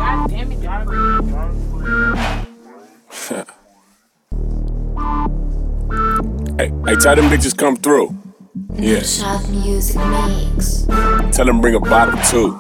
God damn it, Hey, tell them bitches come through. Yeah. Shot Music Mix. Tell them bring a bottle too.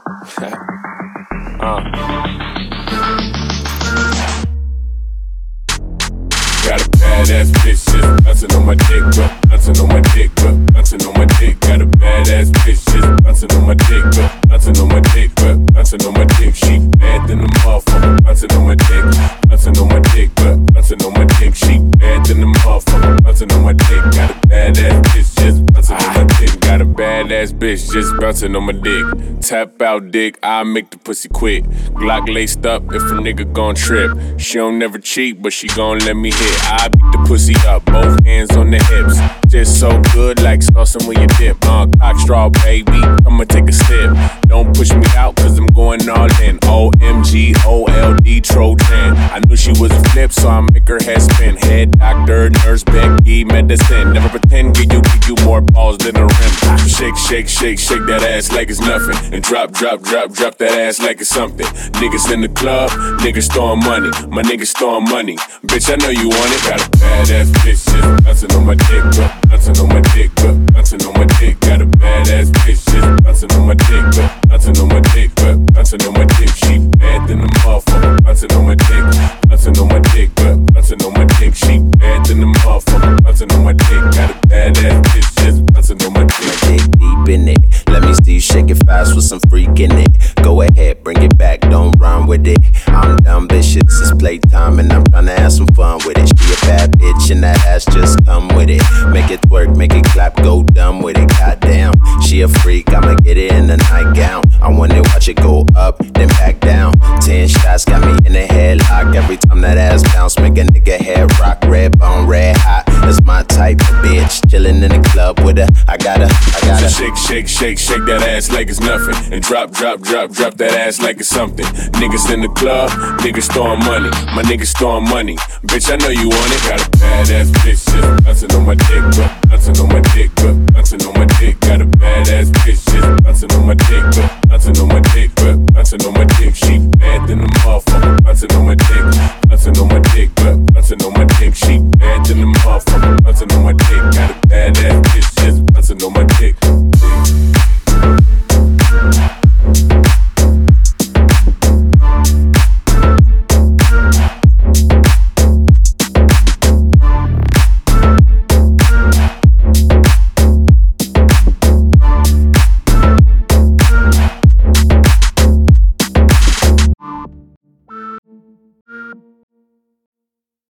Got a badass bitch just bouncing on my dick, bouncing on my dick, bouncing on my dick. Got a badass bitch just bouncing on my dick, bouncing on my dick, bouncing on my dick. She bad than the motherfucker, bouncing on my dick, bouncing on my dick, bouncing on my dick. She bad than the motherfucker, bouncing on my dick. Got a badass bitch just bouncing on my dick. Got a badass bitch just bouncing on my dick. Tap out dick, I make the pussy quit. Glock laced up if a nigga gon' trip. She don't never cheat, but she gon' let me hit. I beat the pussy up, both hands on the hips. Just so good like saucing when you dip. Cock straw, baby, I'ma take a sip. Don't push me out, cause I'm going all in. OMG, OLD, Trojan. I knew she was a flip, so I make her head spin. Head doctor, nurse, Becky, medicine. Never pretend, give you more balls than a rim. Shake, shake, shake, shake that ass like it's nothing. And drop that ass like it's something. Niggas in the club, niggas throwing money. My niggas throwing money. Bitch, I know you want it. Got a badass bitch just bouncing on my dick, bouncing on my dick, bouncing on my dick. Got a badass bitch just bouncing on my dick, bouncing on my dick, bouncing on my dick. She bad than the motherfucker, bouncing on my dick, bouncing on my dick, bouncing on my dick. She bad than the motherfucker, bouncing on my dick. Got a badass bitch just bouncing on my dick. Dig deep in it. Let me see you shake it fast with some freak in it. Go ahead, bring it back, don't run with it. I'm dumb vicious, it's playtime and I'm tryna have some fun with it. She a bad bitch and that ass just come with it. Make it twerk, make it clap, go dumb with it. Goddamn, she a freak, I'ma get it in a nightgown. I wanna watch it go up, then back down. 10 shots got me in a headlock. Every time that ass bounce, make a nigga head rock. Red bone, red hot, that's my type of bitch. Chillin' in the club with her, I gotta. So shake, shake, shake, shake that ass like it's nothing. And drop that ass like it's something. Niggas in the club, niggas throwing money. My niggas throwing money. Bitch, I know you want it. Got a badass bitch just bouncing on my dick, bouncing on my dick, bouncing on my dick. Got a badass bitch just bouncing on my dick, bouncing on my dick, bouncing on my dick.